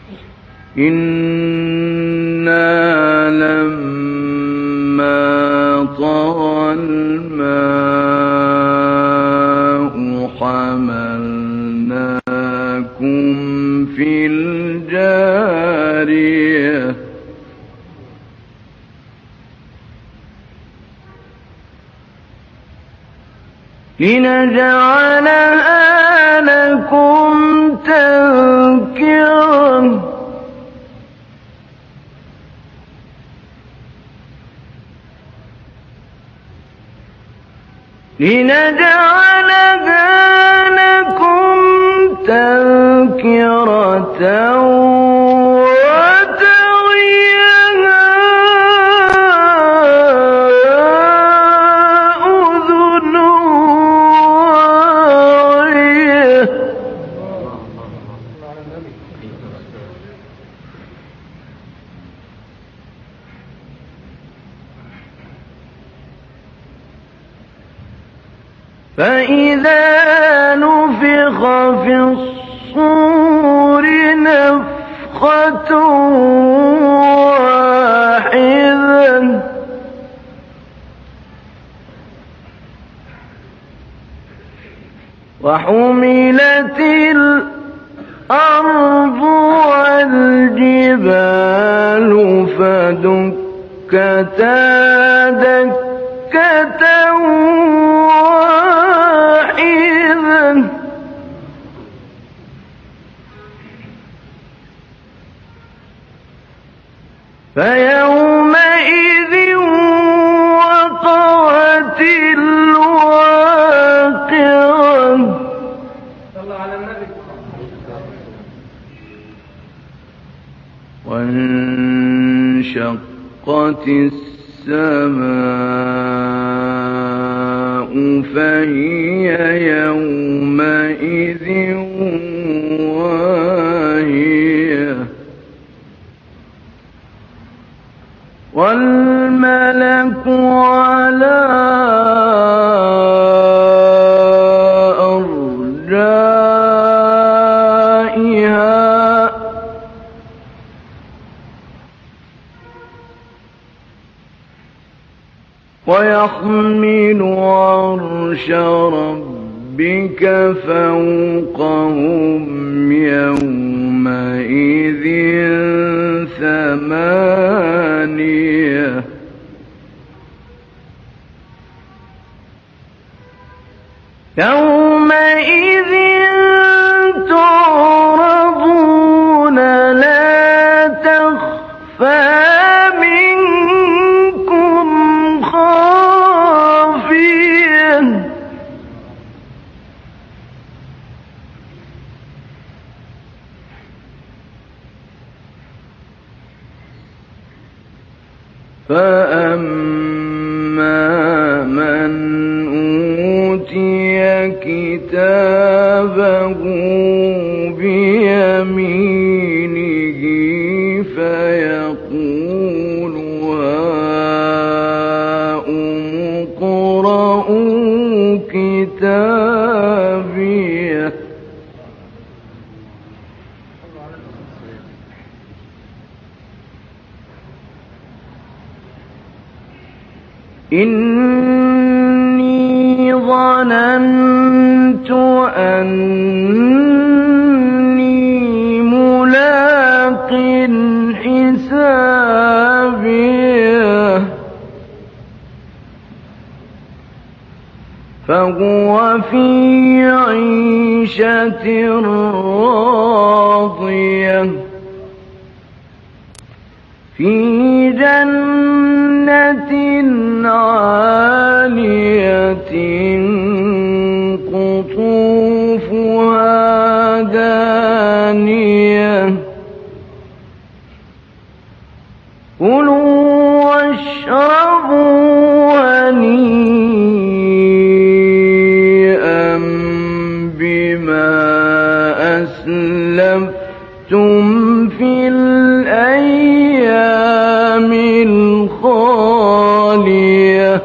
إنا لما طغى الماء حملناكم في الجارية لنجعلها لكم تذكرة وتعيها أذن واعية. فإذا نفخ في الصور نفخة واحدة وحملت الأرض والجبال فدكتا دكة واحدة فيومئذ وقعت الواقعة. صلى على النبي. وانشقت السماء فهي يومئذ واهية والملك على أرجائها ويحمل عرش ربك فوقهم يومئذ ثمانية. يومئذ تعرضون لا تخفى منكم خافية فأما من أوتي كتابه بيمينه فيقول هاؤم اقرءوا كتابيه إني ظننت أني ملاق حسابيه فهو في عيشة راضية في جنة عالية قطوفها دانية كلوا واشربوا هنيئا بما أسلفتم في الأيام الخالية.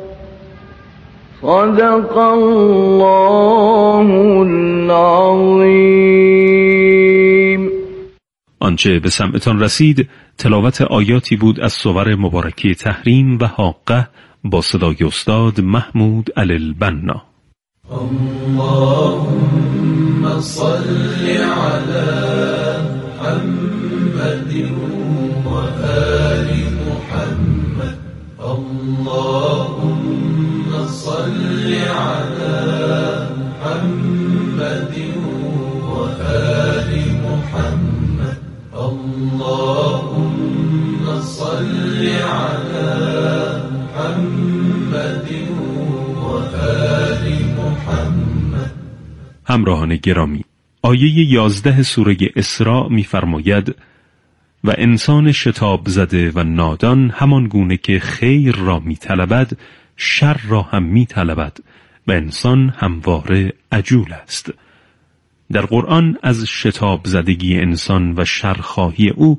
صدق الله العظيم. آنچه به سمعتان رسید تلاوت آیاتی بود از سور مبارکه تحریم و حاقه با صدای استاد محمود علی البنا. اللهم صل على محمد و آل محمد. اللهم صل على محمد و آل محمد. اللهم صل على محمد و آل محمد. همراهان گرامی، آیه 11 سوره اسراء می‌فرماید و انسان شتاب زده و نادان همان گونه که خیر را می‌طلبد شر را هم می‌طلبد و انسان همواره عجول است. در قرآن از شتاب زدگی انسان و شرخواهی او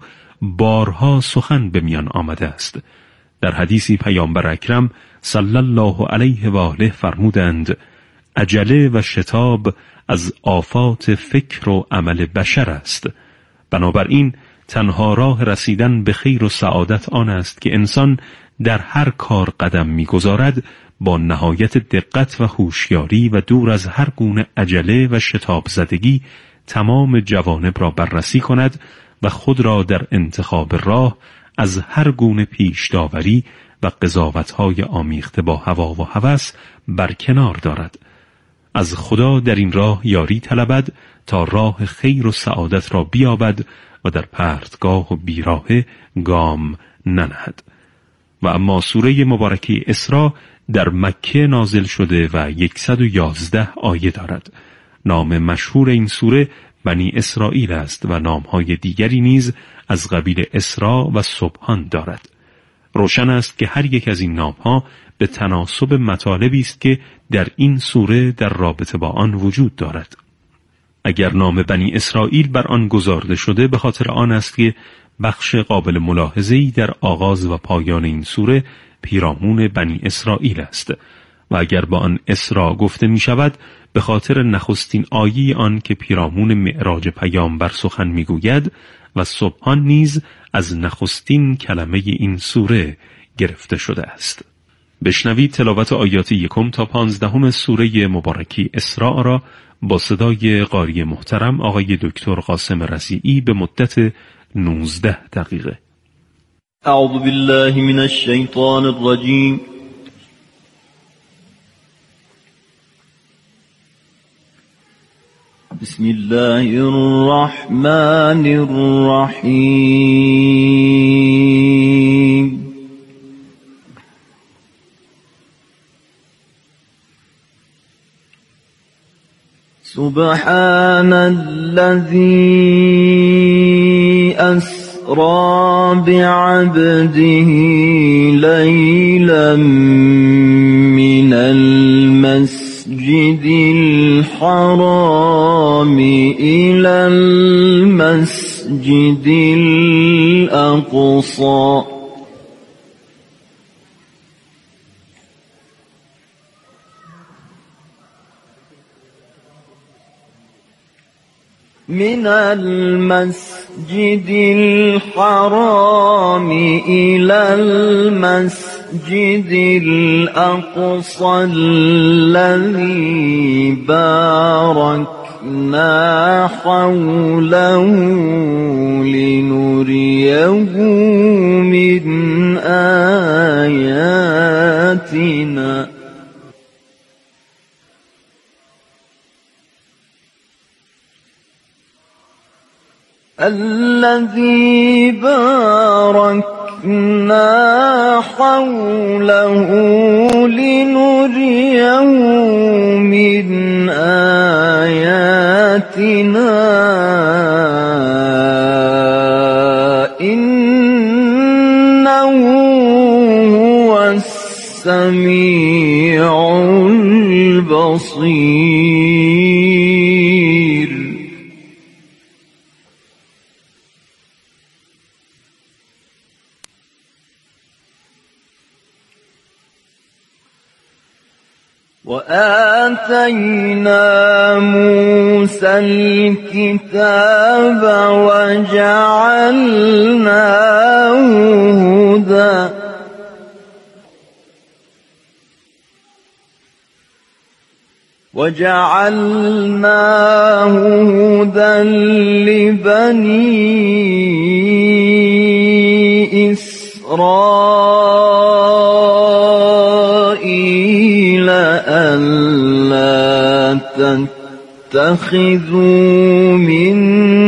بارها سخن به میان آمده است. در حدیثی پیامبر اکرم صلی الله علیه و آله فرمودند عجله و شتاب از آفات فکر و عمل بشر است. بنابراین تنها راه رسیدن به خیر و سعادت آن است که انسان در هر کار قدم می‌گذارد با نهایت دقت و هوشیاری و دور از هر گونه عجله و شتاب زدگی تمام جوانب را بررسی کند و خود را در انتخاب راه از هر گونه پیش داوری و قضاوت‌های آمیخته با هوا و هوس برکنار دارد. از خدا در این راه یاری طلبد تا راه خیر و سعادت را بیابد و در پرتگاه و بیراهه گام ننهد. و اما سوره مبارکه اسراء در مکه نازل شده و 111 آیه دارد. نام مشهور این سوره بنی اسرائیل است و نامهای دیگری نیز از قبیل اسراء و سبحان دارد. روشن است که هر یک از این نامها به تناسب مطالبی است که در این سوره در رابطه با آن وجود دارد. اگر نام بنی اسرائیل بر آن گذارده شده به خاطر آن است که بخش قابل ملاحظه‌ای در آغاز و پایان این سوره پیرامون بنی اسرائیل است و اگر با آن اسراء گفته می شود به خاطر نخستین آیه آن که پیرامون معراج پیامبر سخن می گوید و سبحان نیز از نخستین کلمه این سوره گرفته شده است. بشنوید تلاوت آیات 1 تا 15 سوره مبارکه اسراء را با صدای قاری محترم آقای دکتر قاسم رضیعی به مدت 19 دقیقه. اعوذ بالله من الشیطان الرجیم. بسم الله الرحمن الرحیم. سبحان الذي أسرى بعبده ليلا من المسجد الحرام إلى المسجد الأقصى من المسجد الحرام إلى المسجد الأقصى الذي باركنا حوله لنريه من آياتنا الذي باركنا حوله لنريه من آياتنا إنه هو السميع البصير. وآتينا موسى الكتاب وجعلناه هدى لبني إسرائيل ألا تتخذوا من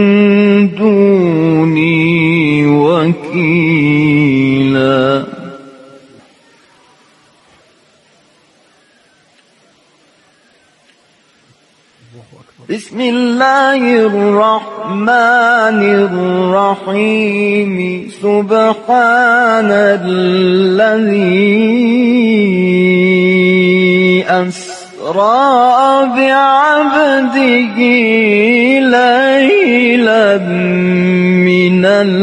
دوني وكيلا. بسم الله الرحمن الرحيم. سبحان الذي أسرى بعبده ليلا من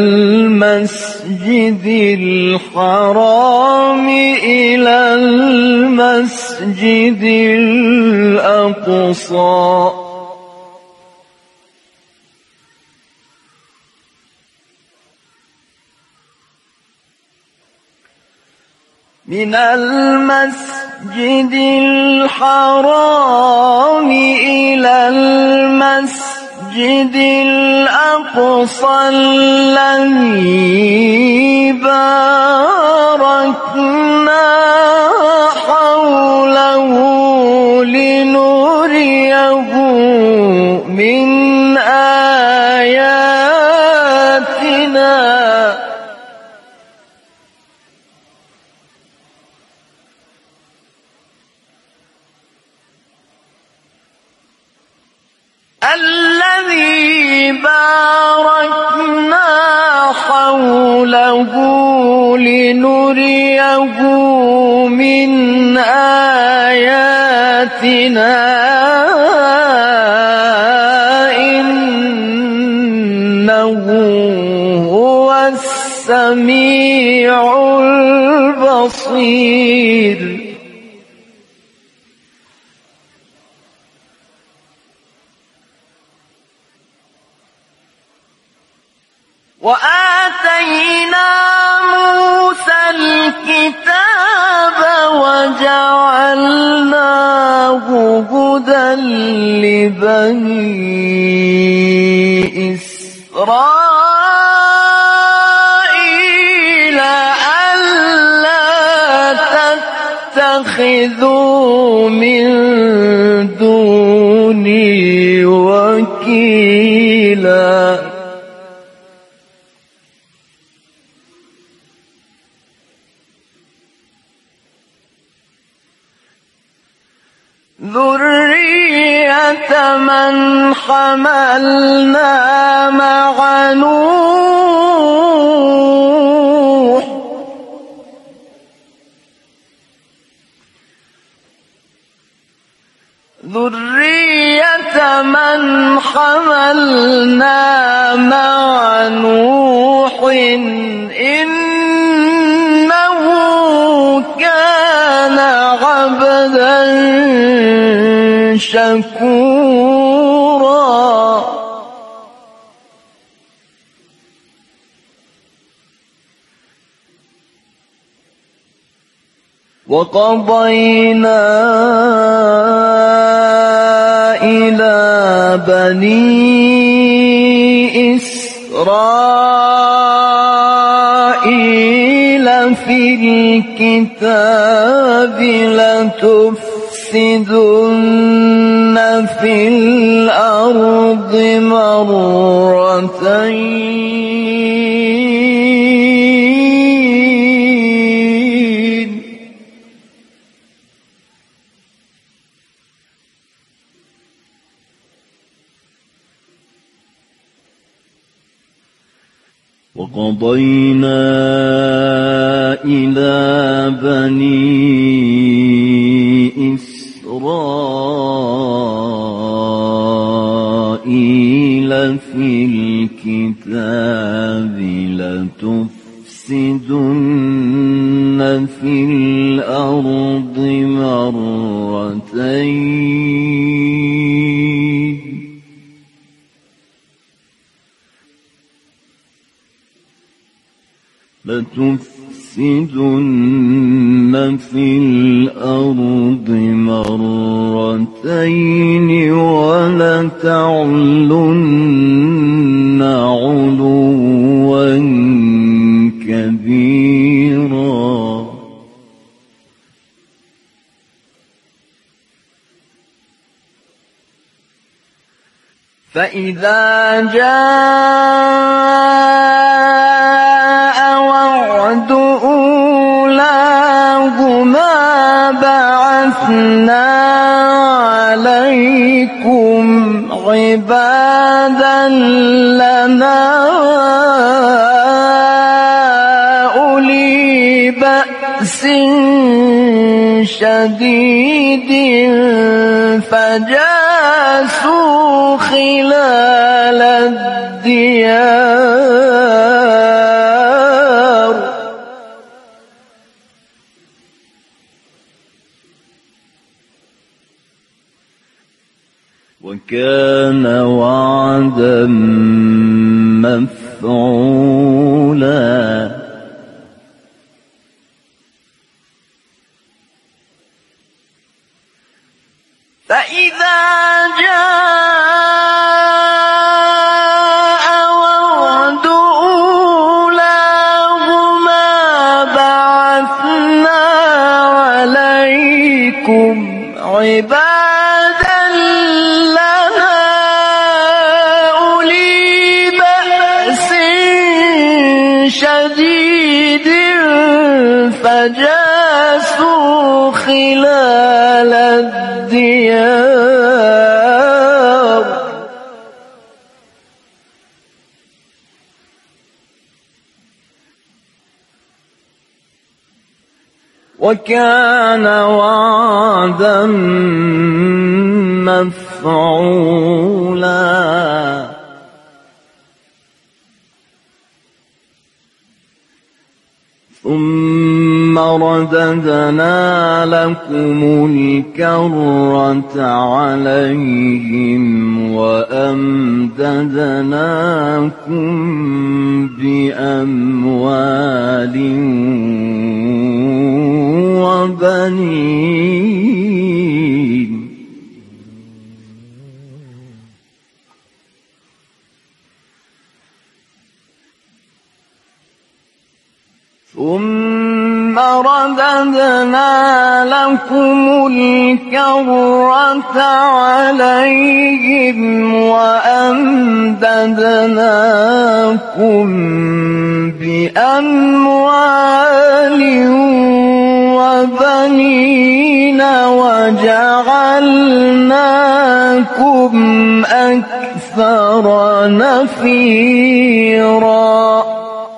المسجد الحرام إلى المسجد الأقصى من المسجد الحرام إلى المسجد الأقصى الذي باركنا حوله لنريه من آياتنا الذي باركنا حوله لنريه من آياتنا إنه هو السميع البصير. وآتينا موسى الكتاب وجعلناه هدى لبني إسرائيل ألا تتخذوا من دوني وكيلا. ذرية من حملنا مع نوح ذرية من حملنا مع نوح إنه كان عبدا شكورا. وقضينا إلى بني إسرائيل في الكتاب لتفسدن في الأرض مرتين وقضينا إلى بني إسرائيل في الكتاب لتفسدن لتفسدن في الأرض مرتين ولتعلن علوا كبيرا فإذا جاء وعد أولاهما بعثنا عليكم عبادا لنا أولي بأس شديد فجاسوا خلال الديار وكان وعدا مفعولا فإذا جاء وعد أولاهما بعثنا عليكم عبادا لنا أولي بأس شديد فجاسوا خلال الديار وكان وعدا مفعولا ثم رددنا لكم الكرة عليهم وأمددناكم بأموال وبنين ثم رددنا لكم الكرة عليهم وأمددناكم بأموال وبنين وجعلناكم أكثر نفيرا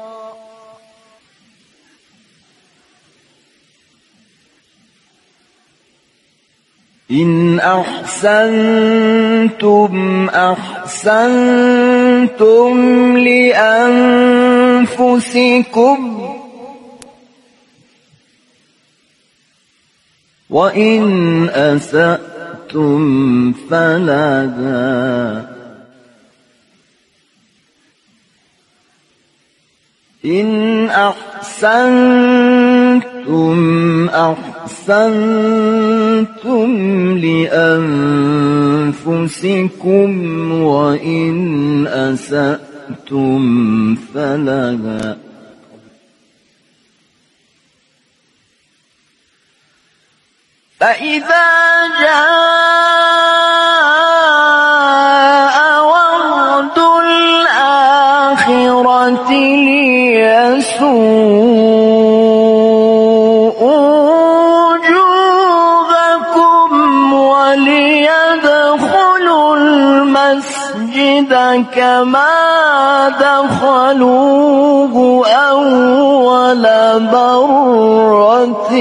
إن أحسنتم أحسنتم لأنفسكم وإن أسأتم فلها إن أحسنتم أحسنتم لأنفسكم وإن أسأتم فلها فإذا جاء وعد الآخرة ليسوءوا وجوهكم وليدخلوا المسجد كما دخلوه أول مرة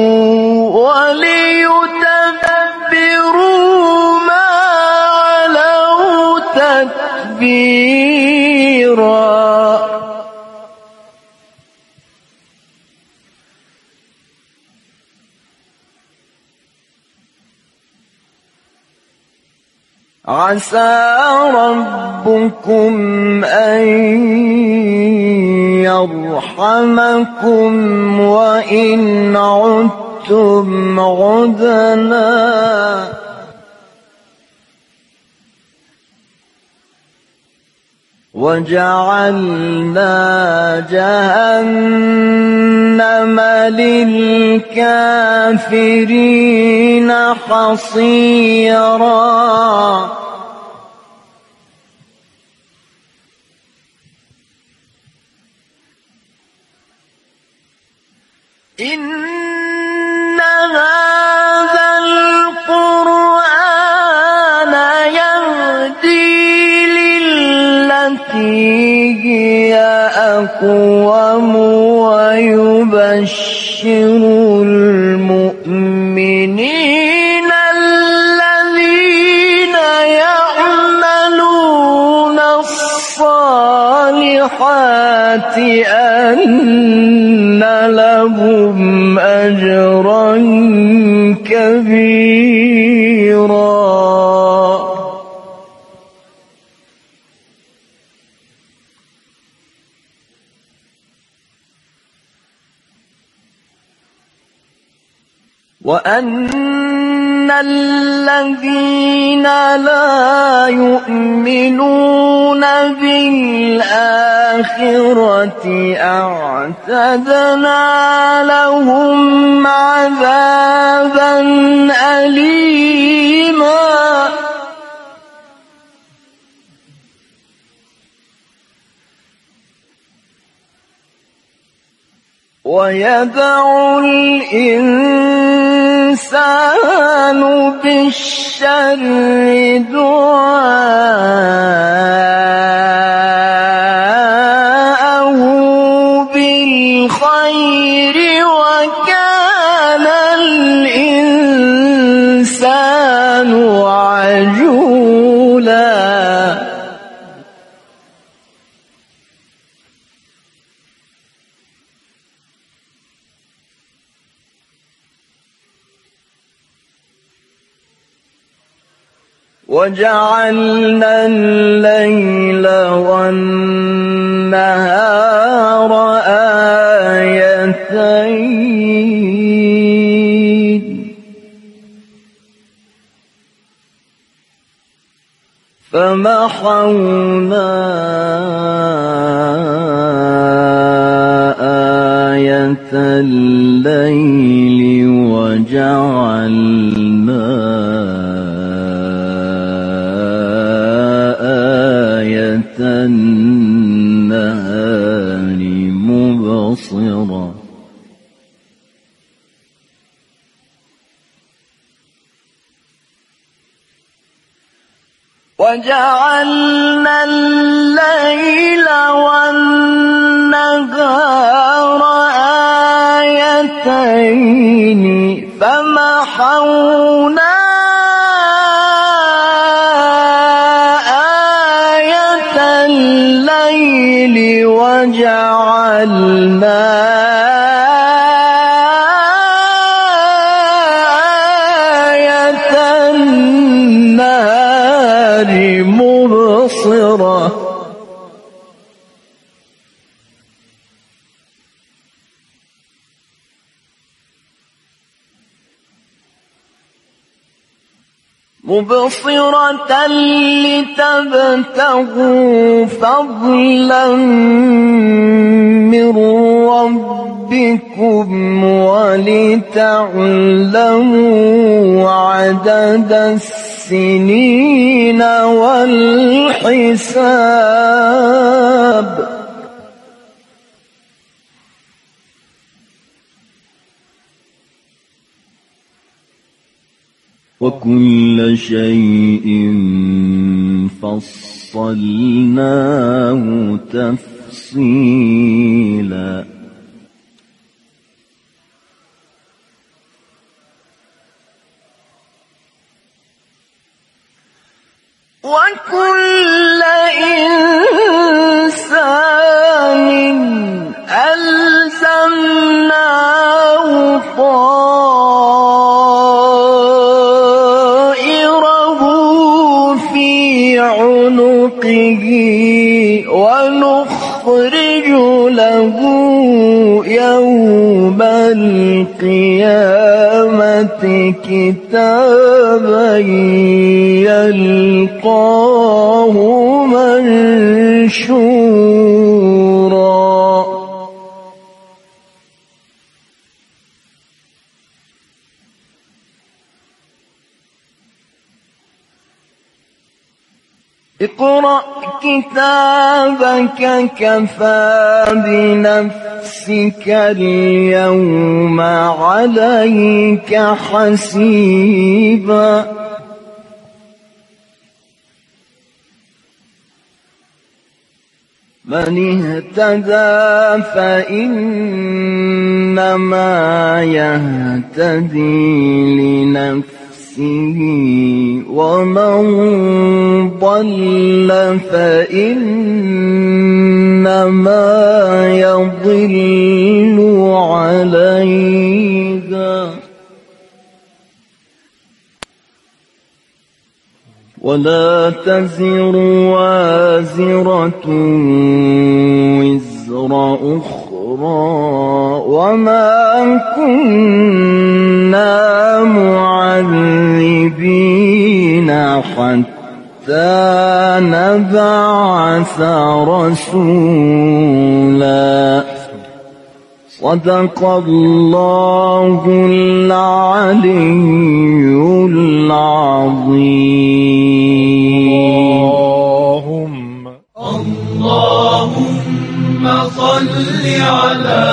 وليتبروا ما علوا تتبيرا عسى ربكم أن يرحمكم وإن عدتم عدنا وجعلنا جهنم للكافرين حصيرا إن هذا القرآن يهدي للتي هي أقوم ويبشر المؤمنين الذين يعملون الصالحات أن لهم أجرا كبيرا وأن الذين لا يؤمنون بالآخرة أعتدنا لهم عذابا أليما ويدعو الإنسان بالشر دعاءه بالخير وكان الإنسان عجولا وجعلنا الليل والنهار آيتين فمحونا آية الليل وجعلنا آية النهار مبصرة وجعلنا الليل والنهار آيتين فمحونا آية الليل وجعلنا آية النهار مبصرة لتبتغوا فضلا من ربكم ولتعلموا عدد السنين والحساب وكل شيء فصلناه تفصيلا وكل إنسان ألزمناه طائره في ونخرج له يوم القيامة كتابا يلقاه منشورا اقرأ كتابك كفى بنفسك اليوم عليك حسيبا من اهتدى فإنما يهتدي لنفسه ومن ضل فإنما يضل عليها ولا تزر وازرة وزر أخرى وما كنا معذبين حتى نبعث رسولا صدق الله العلي العظيم اللهم صل على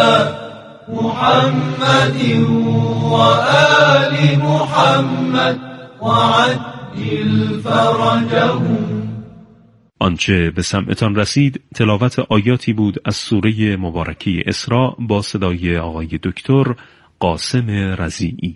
محمد وآل محمد وعجل فرجهم. آنچه به سمعتان رسید تلاوت آیاتی بود از سوره مبارکه اسراء با صدای آقای دکتر قاسم رضیعی.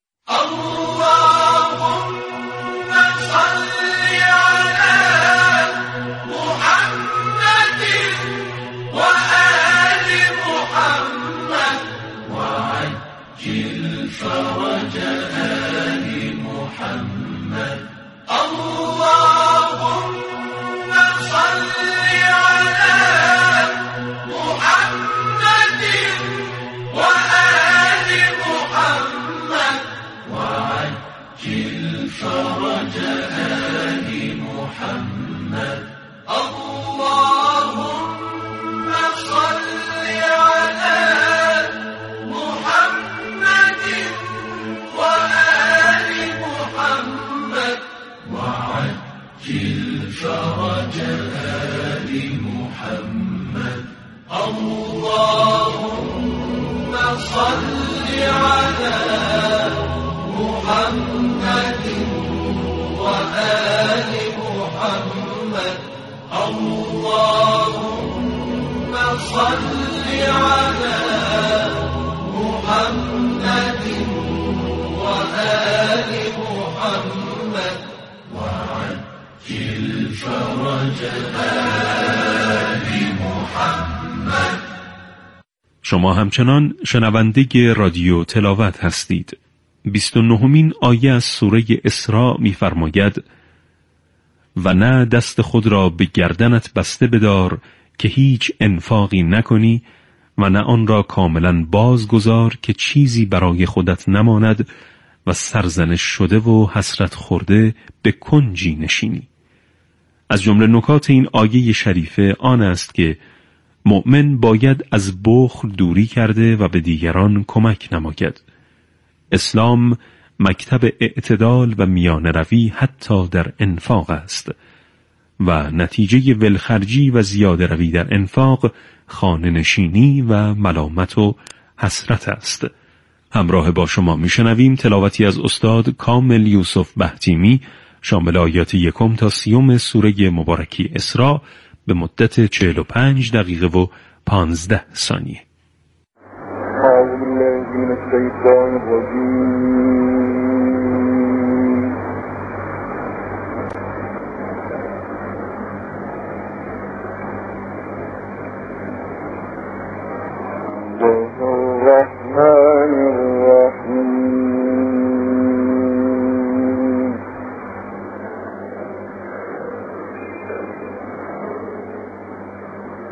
شما همچنان شنونده رادیو تلاوت هستید. 29مین آیه از سوره اسراء می‌فرماید: و نه دست خود را به گردنت بسته بدار که هیچ انفاقی نکنی و نه آن را کاملا بازگذار که چیزی برای خودت نماند و سرزنش شده و حسرت خورده به کنجی نشینی. از جمله نکات این آیه شریفه آن است که مؤمن باید از بخل دوری کرده و به دیگران کمک نماید. اسلام مکتب اعتدال و میانه روی حتی در انفاق است و نتیجه ولخرجی و زیاده روی در انفاق خانه نشینی و ملامت و حسرت است. همراه با شما میشنویم تلاوتی از استاد کامل یوسف بهتیمی شامل آیات 1 تا 30 سوره مبارکه اسراء به مدت 45 دقیقه و 15 ثانیه. أعوذ بالله من الشيطان الرجيم.